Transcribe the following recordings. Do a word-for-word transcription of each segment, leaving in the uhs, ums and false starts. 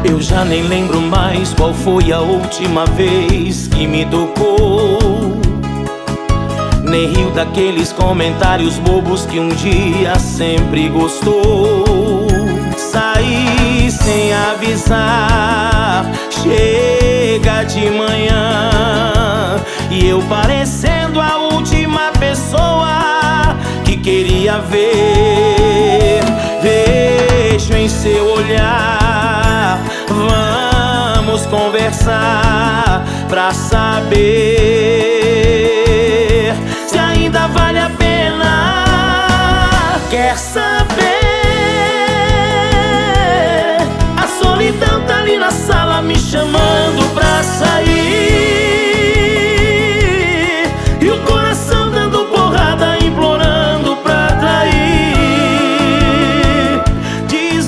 Eu já nem lembro mais qual foi a última vez que me tocou, nem rio daqueles comentários bobos que um dia sempre gostou. Saí sem avisar, chega de manhã, e eu parecendo a última pessoa que queria ver. Vejo em seu olhar, vamos conversar pra saber se ainda vale a pena. Quer saber? A solidão tá ali na sala me chamando pra sair, e o coração dando porrada, implorando pra trair. Diz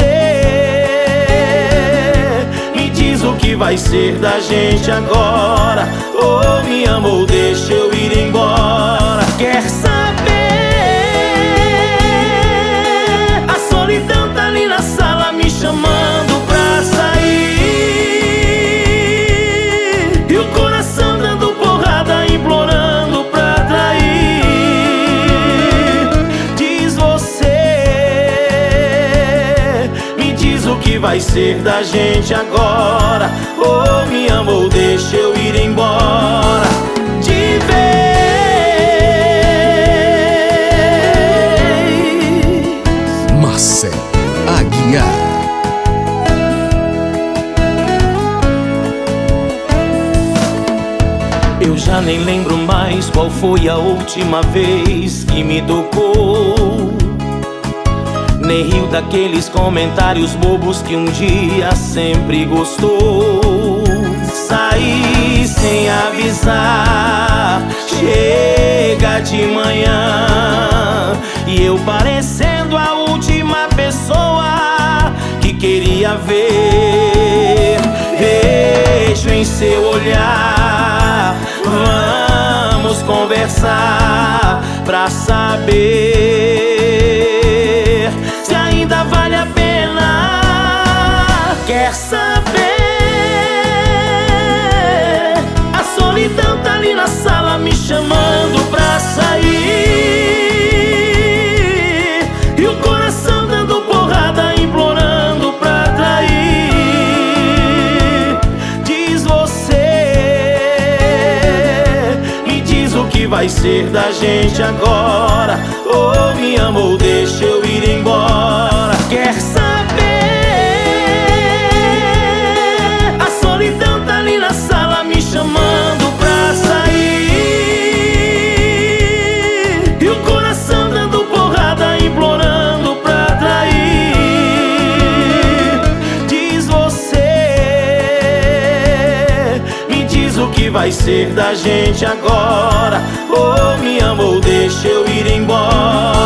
você, me diz o que vai ser da gente agora. Ou me ama ou deixa eu ir embora. Quer saber? A solidão tá ali na sala me chamando pra sair, e o coração dando porrada, implorando pra trair. Diz você, me diz o que vai ser da gente agora. Ou me ama ou deixa eu ir embora de vez. Marcelo Aguiar. Eu já nem lembro mais qual foi a última vez que me tocou, nem rio daqueles comentários bobos que um dia sempre gostou. Saí sem avisar, chega de manhã, e eu parecendo a última pessoa que queria ver. Vejo em seu olhar, vamos conversar pra saber se ainda vale a pena. Quer saber? A solidão tá ali na sala me chamando pra sair, e o coração dando porrada, implorando pra trair. Diz você, me diz o que vai ser da gente agora. Ou me ama ou deixa eu ir embora. Quer saber? A solidão tá ali na sala me chamando pra sair, e o coração dando porrada, implorando pra trair. Diz você, me diz o que vai ser da gente agora. Ou me ama ou deixa eu ir embora.